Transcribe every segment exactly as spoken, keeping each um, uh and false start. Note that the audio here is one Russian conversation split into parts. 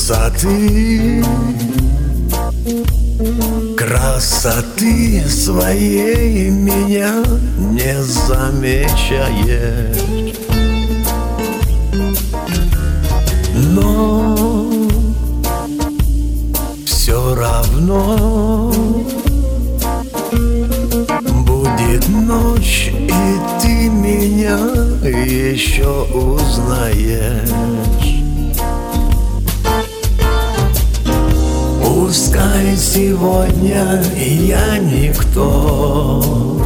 красоты, красоты своей меня не замечаешь. Но все равно будет ночь, и ты меня еще узнаешь. Пускай сегодня я никто,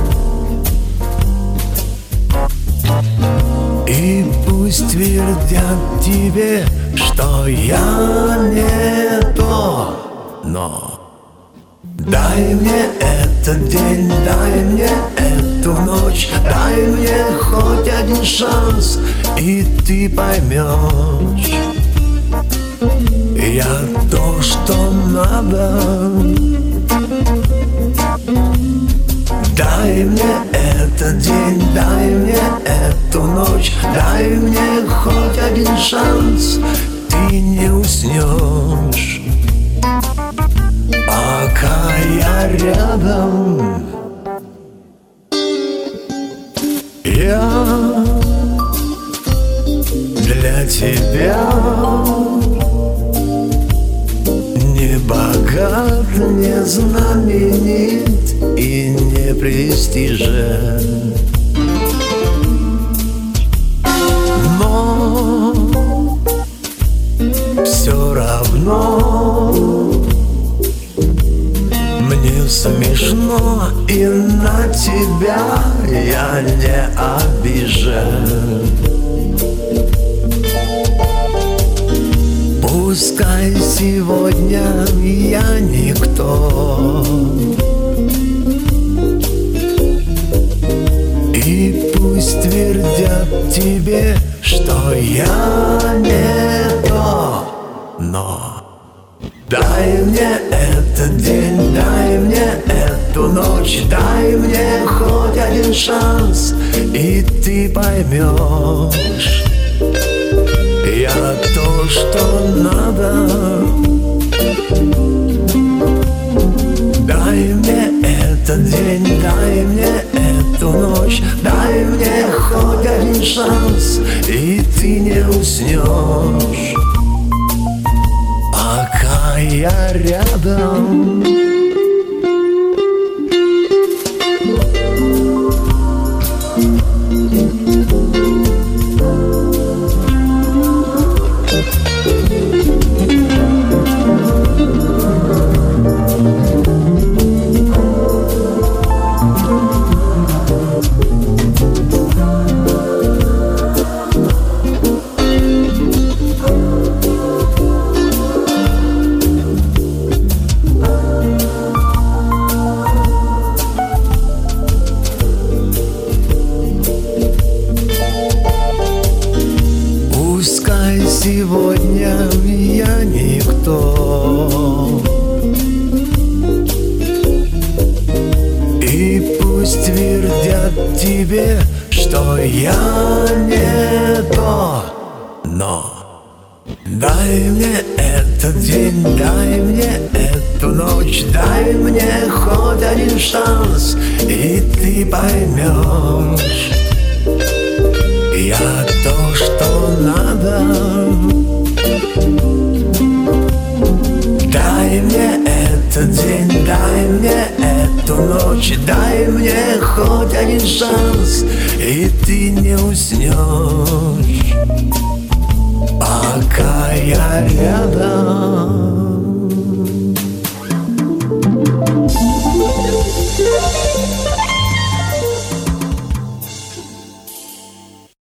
и пусть твердят тебе, что я не то, но дай мне этот день, дай мне эту ночь, дай мне хоть один шанс, и ты поймешь, я то, что надо. Дай мне этот день, дай мне эту ночь, дай мне хоть один шанс, ты не уснешь, пока я рядом. Я для тебя не богат, не знаменит и не престижен, но все равно мне смешно, и на тебя я не обижен. Пускай сегодня я никто, и пусть твердят тебе, что я не то, но дай мне этот день, дай мне эту ночь, дай мне хоть один шанс, и ты поймешь, я то, что надо. Дай мне этот день, дай мне эту ночь, дай мне хоть один шанс, и ты не уснешь, пока я рядом. Пускай сегодня я никто, и пусть твердят тебе, что я не то, но дай мне этот день, дай мне эту ночь, дай мне хоть один шанс, и ты поймешь, я то, что надо. Дай мне этот день, дай мне эту ночь, дай мне хоть один шанс, и ты не уснешь, пока я рядом.